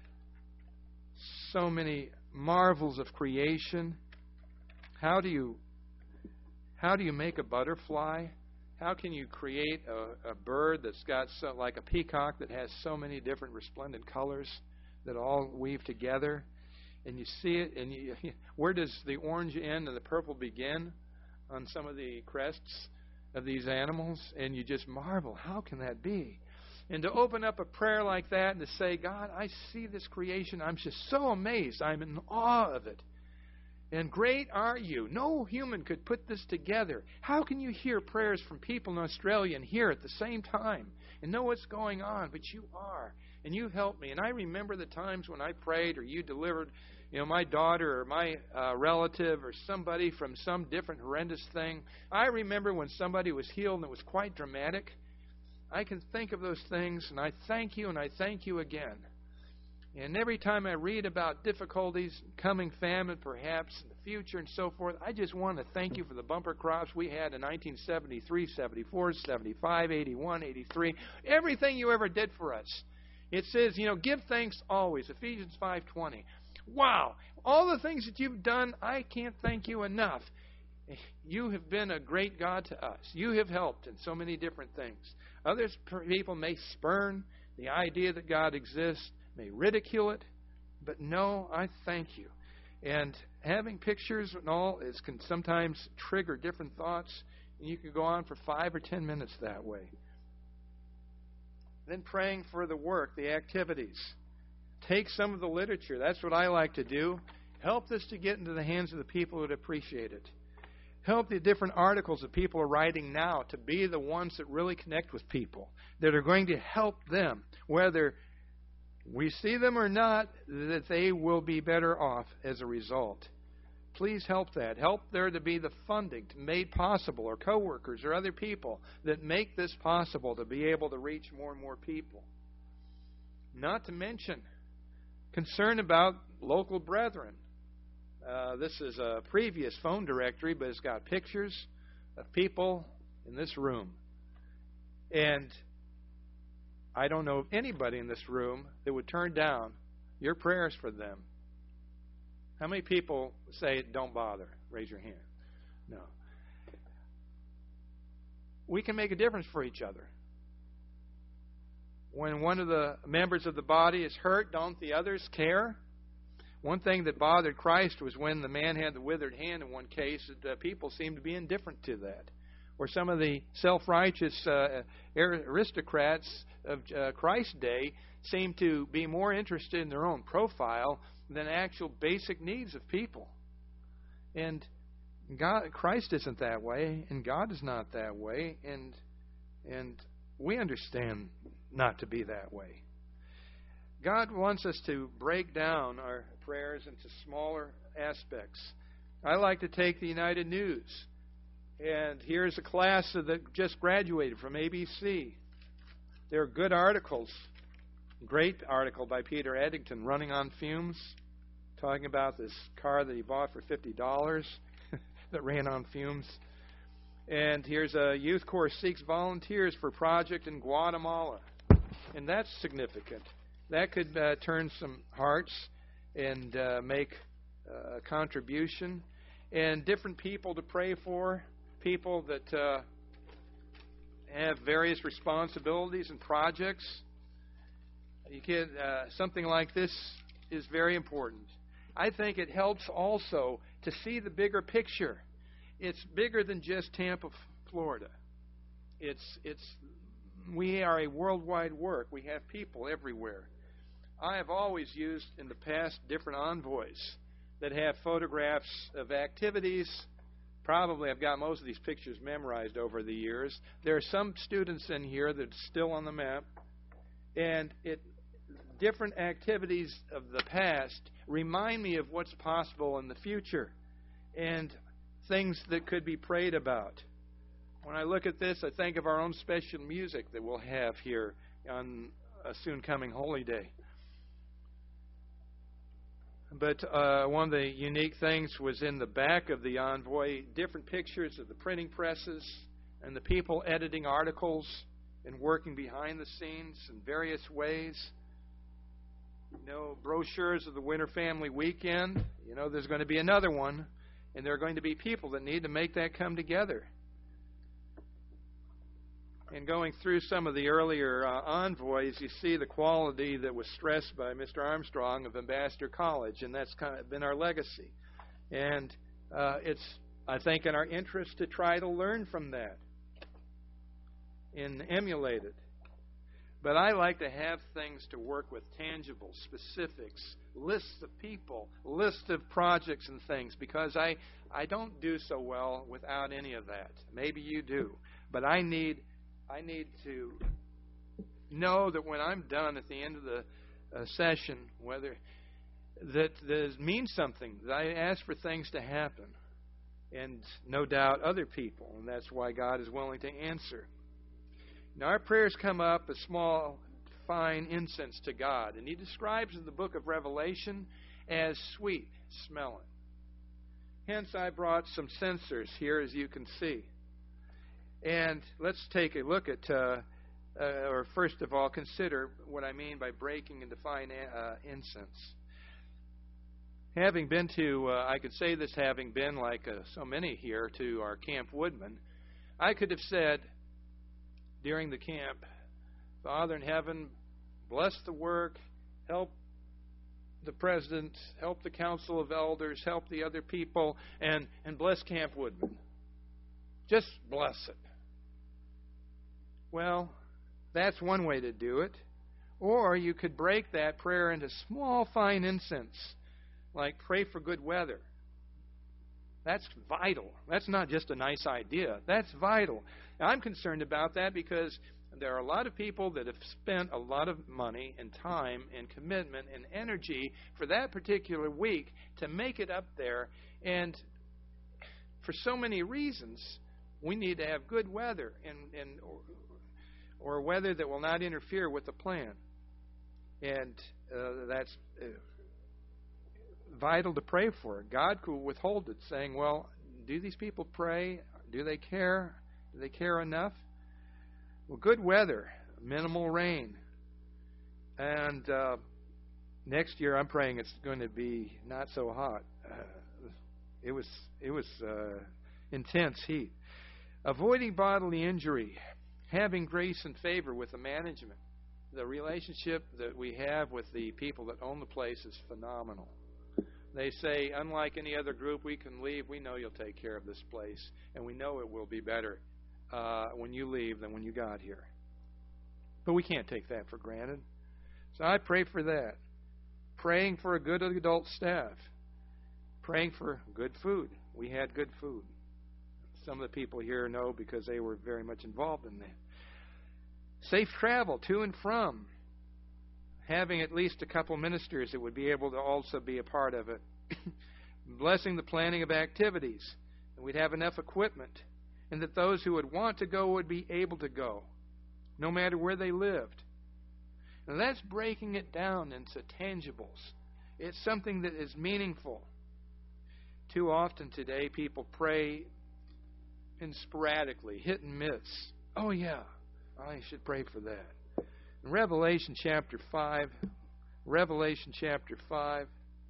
so many marvels of creation. How do you how do you make a butterfly? How can you create a, a bird that's got so, like a peacock that has so many different resplendent colors that all weave together? And you see it, and you, where does the orange end and the purple begin on some of the crests of these animals? And you just marvel, how can that be? And to open up a prayer like that and to say, God, I see this creation. I'm just so amazed. I'm in awe of it. And great are you. No human could put this together. How can you hear prayers from people in Australia and hear at the same time and know what's going on? But you are. And you helped me. And I remember the times when I prayed or you delivered, you know, my daughter or my uh, relative or somebody from some different horrendous thing. I remember when somebody was healed and it was quite dramatic. I can think of those things, and I thank you, and I thank you again. And every time I read about difficulties, coming famine perhaps in the future and so forth, I just want to thank you for the bumper crops we had in nineteen seventy-three, seventy-four, seventy-five, eighty-one, eighty-three, everything you ever did for us. It says, you know, give thanks always, Ephesians five twenty. Wow, all the things that you've done, I can't thank you enough. You have been a great God to us. You have helped in so many different things. Other people may spurn the idea that God exists, may ridicule it, but no, I thank you. And having pictures and all is can sometimes trigger different thoughts, and you can go on for five or ten minutes that way. Then praying for the work, the activities. Take some of the literature. That's what I like to do. Help this to get into the hands of the people who would appreciate it. Help the different articles that people are writing now to be the ones that really connect with people, that are going to help them, whether we see them or not, that they will be better off as a result. Please help that. Help there to be the funding to made possible, or coworkers or other people that make this possible to be able to reach more and more people. Not to mention concern about local brethren. Uh, this is a previous phone directory, but it's got pictures of people in this room. And I don't know of anybody in this room that would turn down your prayers for them. How many people say, don't bother? Raise your hand. No. We can make a difference for each other. When one of the members of the body is hurt, don't the others care? One thing that bothered Christ was when the man had the withered hand in one case, that uh, people seemed to be indifferent to that. Or some of the self-righteous uh, aristocrats of uh, Christ's day seemed to be more interested in their own profile than actual basic needs of people. And God, Christ isn't that way, and God is not that way, and and we understand not to be that way. God wants us to break down our prayers into smaller aspects. I like to take the United News, and here's a class that just graduated from A B C. There are good articles. Great article by Peter Eddington, Running on Fumes, talking about this car that he bought for fifty dollars that ran on fumes. And here's a youth corps seeks volunteers for project in Guatemala. And that's significant. That could uh, turn some hearts and uh, make uh, a contribution. And different people to pray for, people that uh, have various responsibilities and projects. You can, uh, something like this is very important. I think it helps also to see the bigger picture. It's bigger than just Tampa, Florida. It's it's we are a worldwide work. We have people everywhere. I have always used in the past different envoys that have photographs of activities. Probably I've got most of these pictures memorized over the years. There are some students in here that are still on the map, and it different activities of the past remind me of what's possible in the future and things that could be prayed about. When I look at this, I think of our own special music that we'll have here on a soon coming Holy Day. But uh, one of the unique things was in the back of the envoy, different pictures of the printing presses and the people editing articles and working behind the scenes in various ways. You know, brochures of the Winter Family Weekend. You know, there's going to be another one, and there are going to be people that need to make that come together. And going through some of the earlier uh, envoys, you see the quality that was stressed by Mister Armstrong of Ambassador College, and that's kind of been our legacy. And uh, it's, I think, in our interest to try to learn from that and emulate it. But I like to have things to work with, tangible, specifics, lists of people, lists of projects and things, because I, I don't do so well without any of that. Maybe you do. But I need I need to know that when I'm done at the end of the uh, session, whether that that means something, that I ask for things to happen. And no doubt other people, and that's why God is willing to answer. Now, our prayers come up as small, fine incense to God. And he describes in the book of Revelation as sweet smelling. Hence, I brought some censers here, as you can see. And let's take a look at, uh, uh, or first of all, consider what I mean by breaking into fine uh, incense. Having been to, uh, I could say this having been like uh, so many here to our Camp Woodman, I could have said during the camp, Father in heaven, bless the work, help the president, help the council of elders, help the other people, and, and bless Camp Woodman. Just bless it. Well, that's one way to do it. Or you could break that prayer into small, fine incense, like pray for good weather. That's vital. That's not just a nice idea. That's vital. Now, I'm concerned about that because there are a lot of people that have spent a lot of money and time and commitment and energy for that particular week to make it up there. And for so many reasons, we need to have good weather and, and or, or weather that will not interfere with the plan. And uh, that's uh, vital to pray for. God could withhold it, saying, well, do these people pray? Do they care? Do they care enough? Well, good weather, minimal rain. And uh, next year I'm praying it's going to be not so hot. Uh, it was, it was uh, intense heat. Avoiding bodily injury. Having grace and favor with the management. The relationship that we have with the people that own the place is phenomenal. They say, unlike any other group, we can leave. We know you'll take care of this place, and we know it will be better uh, when you leave than when you got here. But we can't take that for granted. So I pray for that. Praying for a good adult staff. Praying for good food. We had good food. Some of the people here know because they were very much involved in that. Safe travel to and from. Having at least a couple ministers that would be able to also be a part of it. Blessing the planning of activities. And we'd have enough equipment. And that those who would want to go would be able to go. No matter where they lived. And that's breaking it down into tangibles. It's something that is meaningful. Too often today people pray in sporadically, hit and miss. Oh yeah. I should pray for that. In Revelation chapter five, Revelation chapter five,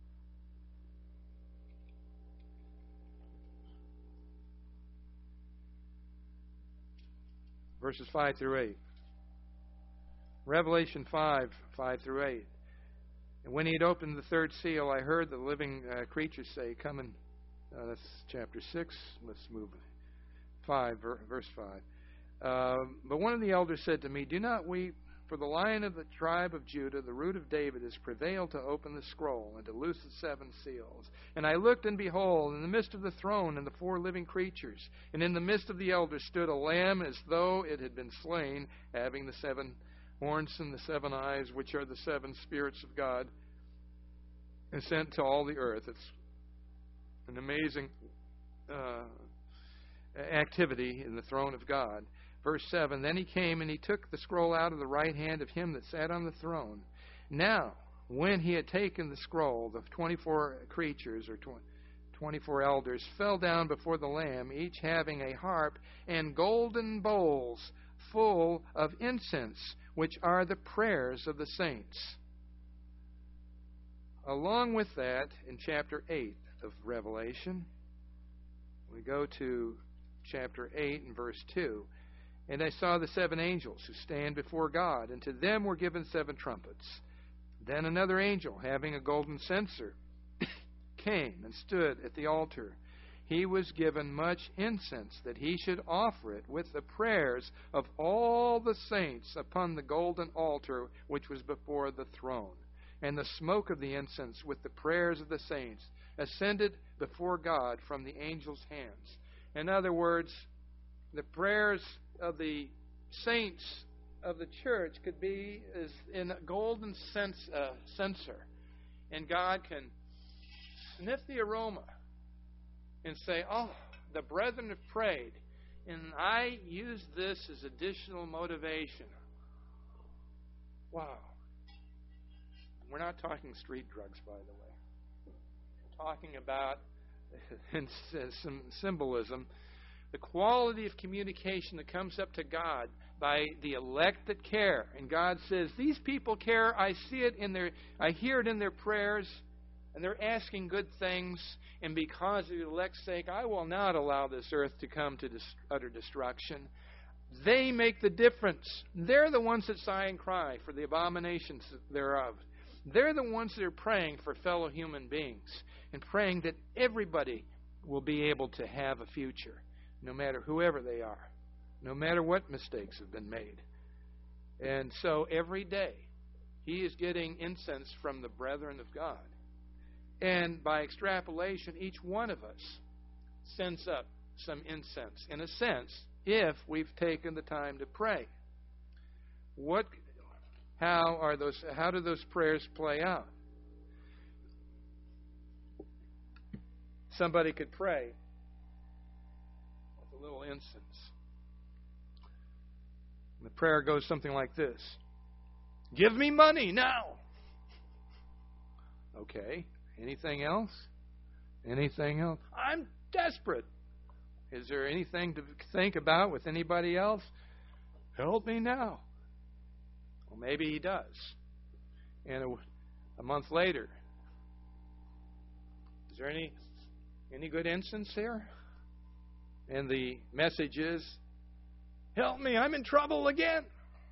verses five through eight. Revelation five, five through eight. And when he had opened the third seal, I heard the living uh, creatures say, come and, uh, that's chapter six, let's move five, verse five. Uh, but one of the elders said to me, do not weep, for the Lion of the tribe of Judah, the root of David, has prevailed to open the scroll and to loose the seven seals. And I looked, and behold, in the midst of the throne and the four living creatures, and in the midst of the elders stood a lamb as though it had been slain, having the seven horns and the seven eyes, which are the seven spirits of God, and sent to all the earth. It's an amazing uh, activity in the throne of God. Verse seven, then he came and he took the scroll out of the right hand of him that sat on the throne. Now, when he had taken the scroll, the twenty-four creatures or twenty-four elders fell down before the Lamb, each having a harp and golden bowls full of incense, which are the prayers of the saints. Along with that, in chapter eight of Revelation, we go to chapter eight and verse two. And I saw the seven angels who stand before God, and to them were given seven trumpets. Then another angel, having a golden censer, came and stood at the altar. He was given much incense, that he should offer it with the prayers of all the saints upon the golden altar which was before the throne. And the smoke of the incense with the prayers of the saints ascended before God from the angel's hands. In other words, the prayers of the saints of the church could be as in a golden sense, uh, censer. And God can sniff the aroma and say, oh, the brethren have prayed, and I use this as additional motivation. Wow. We're not talking street drugs, by the way. We're talking about some symbolism. The quality of communication that comes up to God by the elect that care. And God says, these people care. I see it in their, I hear it in their prayers. and they're asking good things, and because of the elect's sake, I will not allow this earth to come to dis- utter destruction. They make the difference. They're the ones that sigh and cry for the abominations thereof. They're the ones that are praying for fellow human beings and praying that everybody will be able to have a future, no matter whoever they are, no matter what mistakes have been made. And so every day, he is getting incense from the brethren of God. And by extrapolation, each one of us sends up some incense, in a sense, if we've taken the time to pray. What, how are those? How do those prayers play out? Somebody could pray with a little incense. And the prayer goes something like this: "Give me money now." Okay. Anything else? Anything else? I'm desperate. Is there anything to think about with anybody else? Help me now. Well, maybe he does. And a, a month later, is there any any good incense here? And the message is, help me, I'm in trouble again.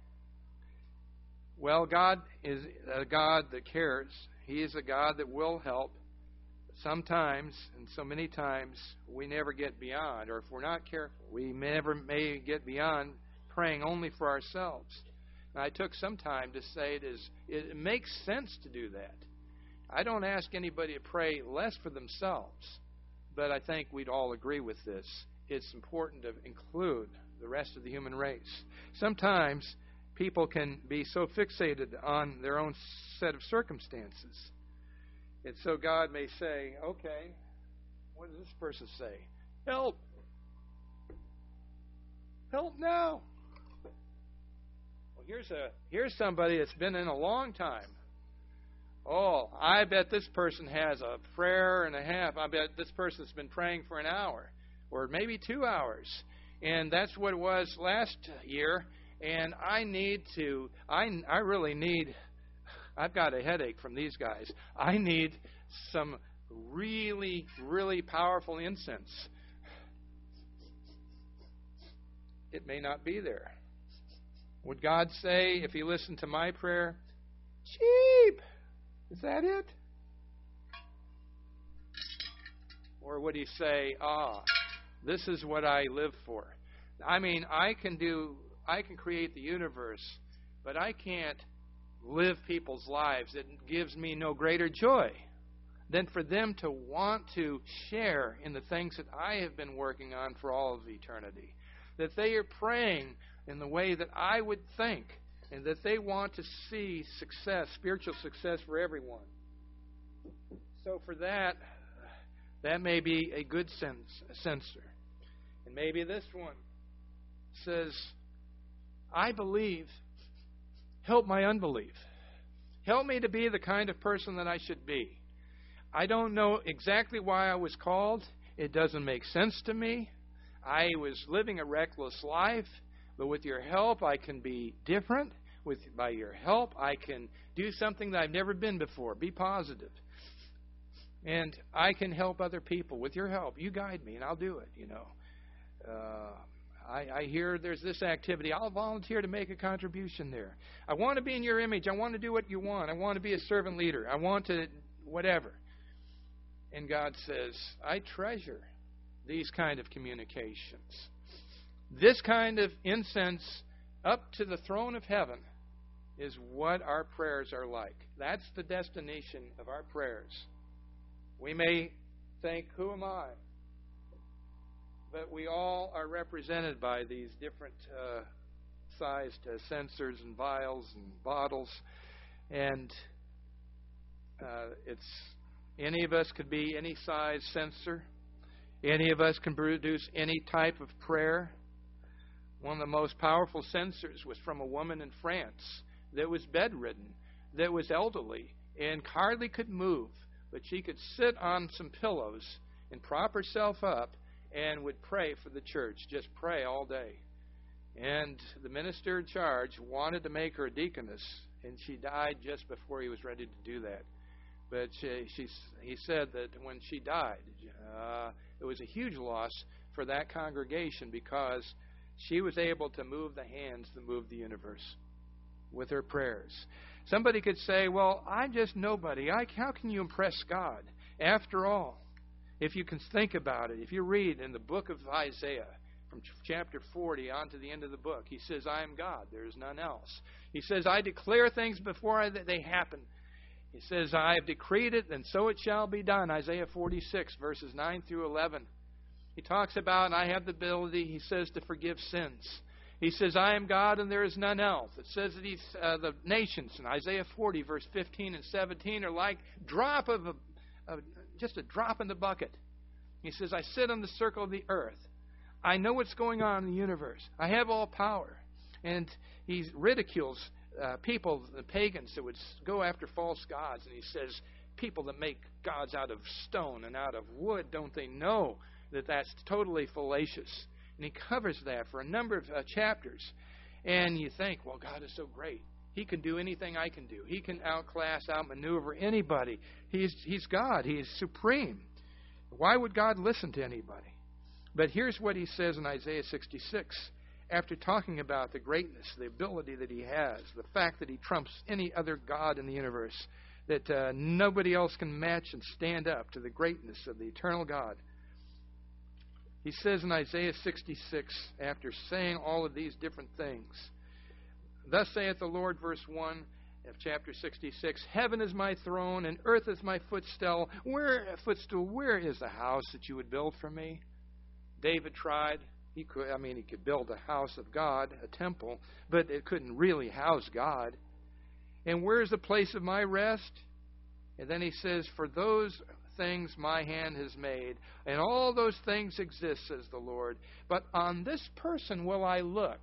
Well, God is a God that cares. He is a God that will help. Sometimes, and so many times, we never get beyond, or if we're not careful, we never may get beyond praying only for ourselves. And I took some time to say it is it makes sense to do that. I don't ask anybody to pray less for themselves, but I think we'd all agree with this. It's important to include the rest of the human race. Sometimes people can be so fixated on their own set of circumstances. And so God may say, okay, what does this person say? Help. Help now. Well, here's a here's somebody that's been in a long time. Oh, I bet this person has a prayer and a half. I bet this person's been praying for an hour or maybe two hours. And that's what it was last year. And I need to, I, I really need, I've got a headache from these guys. I need some really, really powerful incense. It may not be there. Would God say, if he listened to my prayer, cheap? Is that it? Or would he say, ah, this is what I live for? I mean, I can do, I can create the universe, but I can't live people's lives. It gives me no greater joy than for them to want to share in the things that I have been working on for all of eternity. That they are praying in the way that I would think, and that they want to see success, spiritual success for everyone. So for that, that may be a good sense, censor. And maybe this one says, I believe, help my unbelief. Help me to be the kind of person that I should be. I don't know exactly why I was called. It doesn't make sense to me. I was living a reckless life, but with your help, I can be different. With by your help, I can do something that I've never been before. Be positive. And I can help other people with your help. You guide me, and I'll do it, you know. Uh, I, I hear there's this activity. I'll volunteer to make a contribution there. I want to be in your image. I want to do what you want. I want to be a servant leader. I want to whatever. And God says, I treasure these kind of communications. This kind of incense up to the throne of heaven is what our prayers are like. That's the destination of our prayers. We may think, who am I? But we all are represented by these different uh, sized uh, censers and vials and bottles. And uh, it's any of us could be any size censer. Any of us can produce any type of prayer. One of the most powerful censers was from a woman in France that was bedridden, that was elderly, and hardly could move. But she could sit on some pillows and prop herself up and would pray for the church, just pray all day. And the minister in charge wanted to make her a deaconess, and she died just before he was ready to do that. But she, she, he said that when she died, uh, it was a huge loss for that congregation because she was able to move the hands that move the universe with her prayers. Somebody could say, well, I'm just nobody. I, how can you impress God? After all, if you can think about it, if you read in the book of Isaiah, from chapter forty on to the end of the book, he says, I am God. There is none else. He says, I declare things before I, they happen. He says, I have decreed it, and so it shall be done. Isaiah forty-six, verses nine through eleven. He talks about, I have the ability, he says, to forgive sins. He says, I am God, and there is none else. It says that he's, uh, the nations in Isaiah forty, verse fifteen and seventeen, are like drop of a, a, just a drop in the bucket. He says, I sit on the circle of the earth. I know what's going on in the universe. I have all power. And he ridicules uh, people, the pagans, that would go after false gods. And he says, people that make gods out of stone and out of wood, don't they know that that's totally fallacious? And he covers that for a number of uh, chapters. And you think, well, God is so great. He can do anything I can do. He can outclass, outmaneuver anybody. He's, he's God. He is supreme. Why would God listen to anybody? But here's what he says in Isaiah sixty-six. After talking about the greatness, the ability that he has, the fact that he trumps any other God in the universe, that uh, nobody else can match and stand up to the greatness of the eternal God. He says in Isaiah sixty-six, after saying all of these different things, Thus saith the Lord, verse one of chapter sixty-six, Heaven is my throne, and earth is my footstool. Where, footstool, where is the house that you would build for me? David tried. He could, I mean, he could build a house of God, a temple, but it couldn't really house God. And where's the place of my rest? And then he says, For those things my hand has made, and all those things exist, says the Lord. But on this person will I look,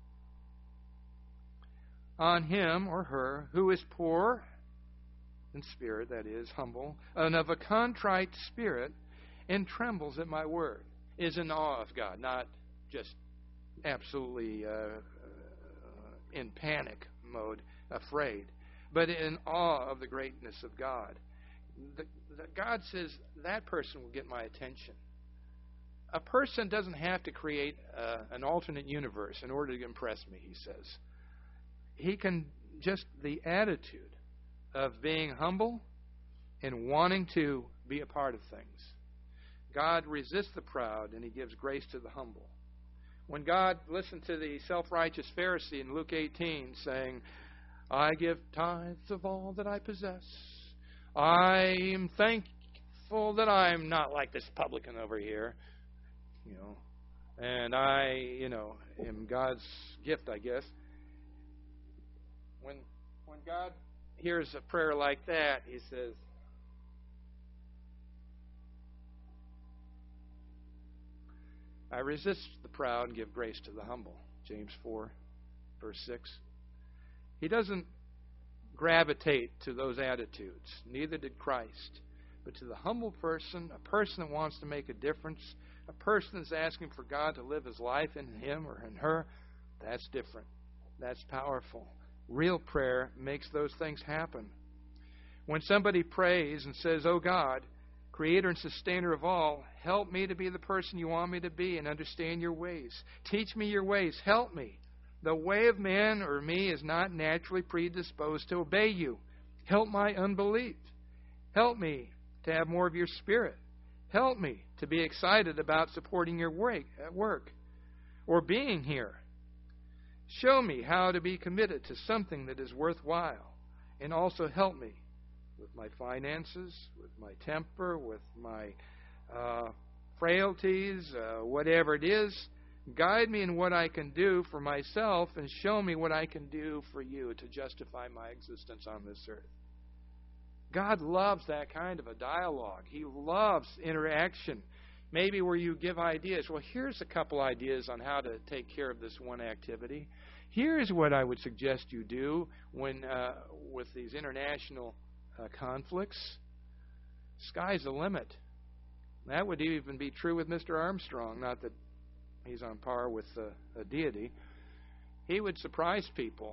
on him or her who is poor in spirit, that is, humble, and of a contrite spirit, and trembles at my word. Is in awe of God, not just absolutely uh, uh, in panic mode, afraid, but in awe of the greatness of God. The, the, God says, that person will get my attention. A person doesn't have to create uh, an alternate universe in order to impress me, he says. He can just, the attitude of being humble and wanting to be a part of things. God resists the proud, and he gives grace to the humble. When God listened to the self-righteous Pharisee in Luke eighteen saying, I give tithes of all that I possess. I am thankful that I'm not like this publican over here. You know, and I, you know, am God's gift, I guess. When, when God hears a prayer like that, he says, I resist the proud and give grace to the humble. James four, verse six. He doesn't gravitate to those attitudes. Neither did Christ. But to the humble person, a person that wants to make a difference, a person that's asking for God to live his life in him or in her, that's different. That's powerful. Real prayer makes those things happen. When somebody prays and says, Oh God, Creator and sustainer of all, help me to be the person you want me to be and understand your ways. Teach me your ways. Help me. The way of man or me is not naturally predisposed to obey you. Help my unbelief. Help me to have more of your spirit. Help me to be excited about supporting your work at work or being here. Show me how to be committed to something that is worthwhile, and also help me with my finances, with my temper, with my uh, frailties, uh, whatever it is. Guide me in what I can do for myself and show me what I can do for you to justify my existence on this earth. God loves that kind of a dialogue. He loves interaction. Maybe where you give ideas. Well, here's a couple ideas on how to take care of this one activity. Here's what I would suggest you do when uh, with these international Uh, conflicts. Sky's the limit. That would even be true with Mister Armstrong. Not that he's on par with uh, a deity. He would surprise people.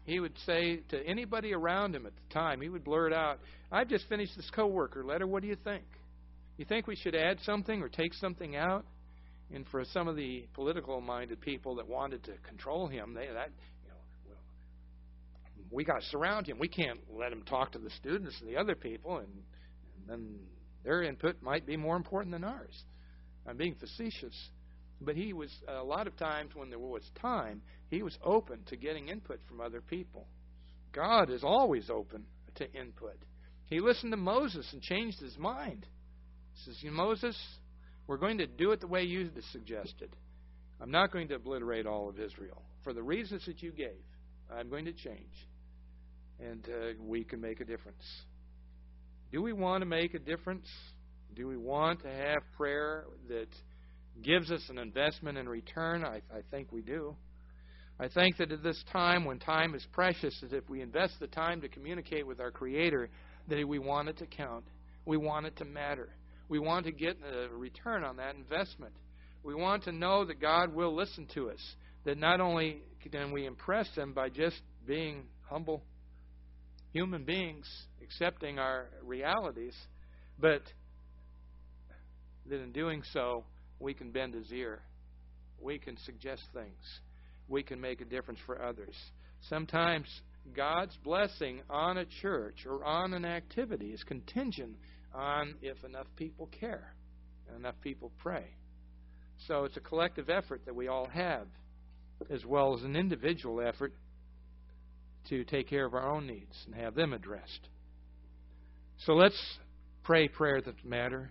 He would say to anybody around him at the time, he would blurt out, "I've just finished this coworker letter. What do you think? You think we should add something or take something out?" And for some of the political-minded people that wanted to control him, they that you know, well, we got to surround him. We can't let him talk to the students and the other people, and, and then their input might be more important than ours. I'm being facetious. But he was, a lot of times when there was time, he was open to getting input from other people. God is always open to input. He listened to Moses and changed his mind. He says, Moses, we're going to do it the way you suggested. I'm not going to obliterate all of Israel. For the reasons that you gave, I'm going to change. And uh, we can make a difference. Do we want to make a difference? Do we want to have prayer that gives us an investment in return? I, I think we do. I think that at this time, when time is precious, that if we invest the time to communicate with our Creator, that we want it to count. We want it to matter. We want to get a return on that investment. We want to know that God will listen to us, that not only can we impress Him by just being humble human beings, accepting our realities, but that in doing so, we can bend His ear. We can suggest things. We can make a difference for others. Sometimes God's blessing on a church or on an activity is contingent on if enough people care and enough people pray. So it's a collective effort that we all have, as well as an individual effort to take care of our own needs and have them addressed. So let's pray prayers that matter.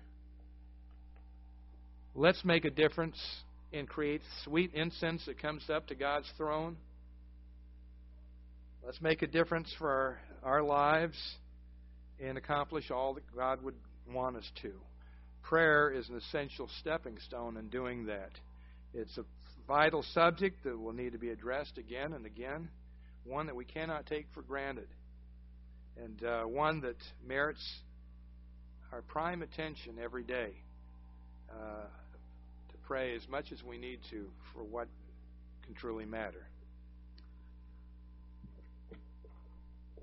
Let's make a difference and create sweet incense that comes up to God's throne. Let's make a difference for our, our lives and accomplish all that God would want us to. Prayer is an essential stepping stone in doing that. It's a vital subject that will need to be addressed again and again, one that we cannot take for granted, and uh, one that merits our prime attention every day. Uh, Pray as much as we need to for what can truly matter.